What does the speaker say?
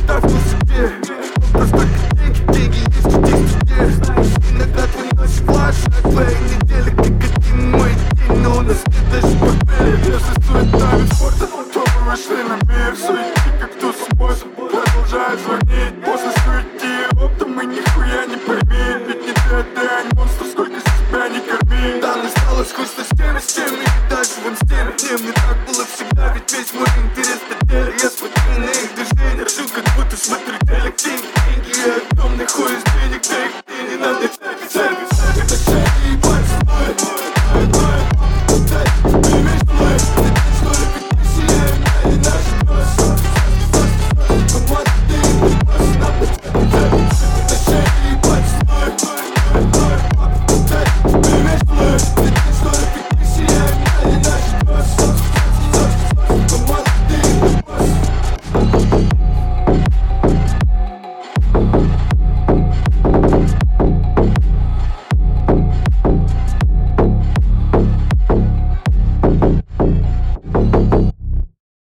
представь на себе. Вопрос только деньги, деньги есть везде. Иногда твой ночь флажок, твои недели как один мой день. Но у нас нет даже портфеля. Если суета вид спорта, то мы вышли на мир. Суети как кто суббота, продолжает звонить. После суети оптом мы нихуя не пойми. Ведь не ты, а не монстр, сколько себя не корми. Да, мне стало скучно с теми, даже в инсте. Мне так было всегда, ведь весь мой интерес на деле. Я смотрю на их движения, жил как будто смотрю телек.